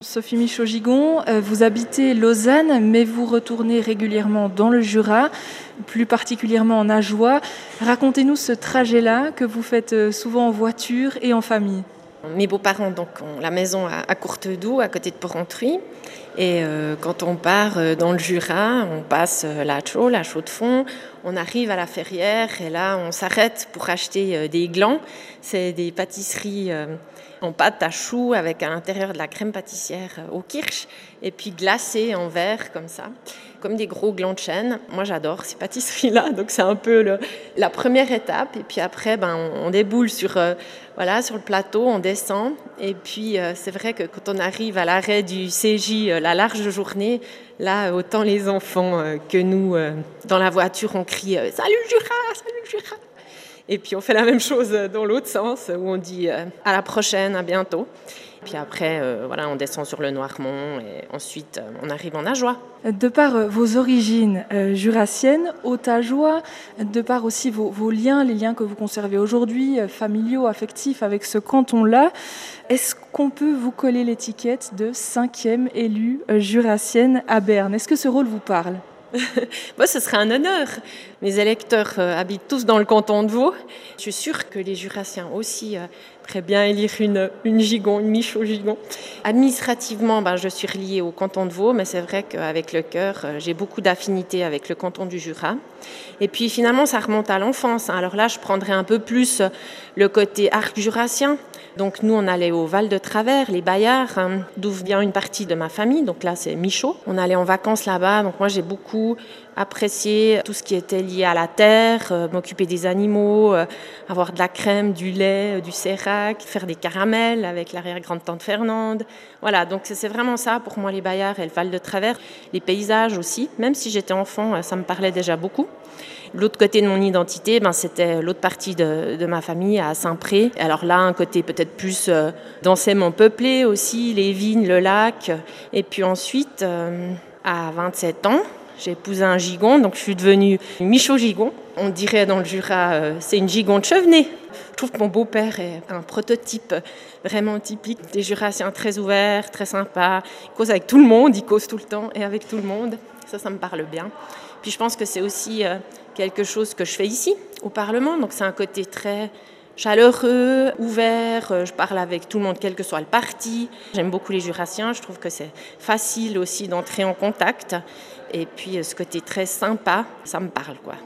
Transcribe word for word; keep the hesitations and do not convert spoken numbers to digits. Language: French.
Sophie Michaud-Gigon, euh, vous habitez Lausanne, mais vous retournez régulièrement dans le Jura, plus particulièrement en Ajoie. Racontez-nous ce trajet-là que vous faites souvent en voiture et en famille. Mes beaux-parents donc, ont la maison à, à Courtedoux, à côté de Porrentruy. Et euh, quand on part euh, dans le Jura, on passe euh, la Chaux, la Chaux-de-Fonds, on arrive à la Ferrière et là on s'arrête pour acheter euh, des glands. C'est des pâtisseries euh, en pâte à choux avec à l'intérieur de la crème pâtissière euh, au kirsch et puis glacées en verre comme ça, comme des gros glands de chêne. Moi j'adore ces pâtisseries-là, donc c'est un peu le, la première étape. Et puis après, ben, on, on déboule sur, euh, voilà, sur le plateau, on descend. Et puis euh, c'est vrai que quand on arrive à l'arrêt du C J, euh, la large journée, là, autant les enfants euh, que nous, euh, dans la voiture, on crie euh, « Salut Jura, salut Jura !» Et puis on fait la même chose dans l'autre sens, où on dit euh, « À la prochaine, à bientôt !» Puis après, euh, voilà, on descend sur le Noirmont et ensuite, euh, on arrive en Ajoie. De par euh, vos origines euh, jurassiennes, Haute-Ajoie, de par aussi vos, vos liens, les liens que vous conservez aujourd'hui, euh, familiaux, affectifs avec ce canton-là, est-ce qu'on peut vous coller l'étiquette de cinquième élue euh, jurassienne à Berne ? Est-ce que ce rôle vous parle ? Moi, ce serait un honneur. Mes électeurs euh, habitent tous dans le canton de Vaud. Je suis sûre que les Jurassiens aussi euh, pourraient bien élire une, une Gigon, une Michaud-Gigon. Administrativement, ben, je suis reliée au canton de Vaud, mais c'est vrai qu'avec le cœur, euh, j'ai beaucoup d'affinités avec le canton du Jura. Et puis finalement, ça remonte à l'enfance. Hein. Alors là, je prendrais un peu plus le côté arc jurassien. Donc nous, on allait au Val de Travers, les Bayards, hein, d'où vient une partie de ma famille. Donc là, c'est Michaud. On allait en vacances là-bas. Donc moi, j'ai beaucoup apprécié tout ce qui était lié à la terre, euh, m'occuper des animaux, euh, avoir de la crème, du lait, euh, du sérac, faire des caramels avec l'arrière-grande-tante Fernande. Voilà, donc c'est vraiment ça pour moi, les Bayards et le Val de Travers. Les paysages aussi. Même si j'étais enfant, ça me parlait déjà beaucoup. L'autre côté de mon identité, ben, c'était l'autre partie de, de ma famille à Saint-Pré. Alors là, un côté peut-être plus euh, densément peuplé aussi, les vignes, le lac. Et puis ensuite, euh, à vingt-sept ans, j'ai épousé un gigon, donc je suis devenue Michaud-Gigon. On dirait dans le Jura, euh, c'est une gigon de Chevenay. Je trouve que mon beau-père est un prototype vraiment typique des Jurassiens, très ouverts, très sympas. Il cause avec tout le monde, il cause tout le temps et avec tout le monde. Ça, ça me parle bien. Puis je pense que c'est aussi euh, quelque chose que je fais ici, au Parlement. Donc c'est un côté très chaleureux, ouvert. Je parle avec tout le monde, quel que soit le parti. J'aime beaucoup les Jurassiens. Je trouve que c'est facile aussi d'entrer en contact. Et puis ce côté très sympa, ça me parle, quoi.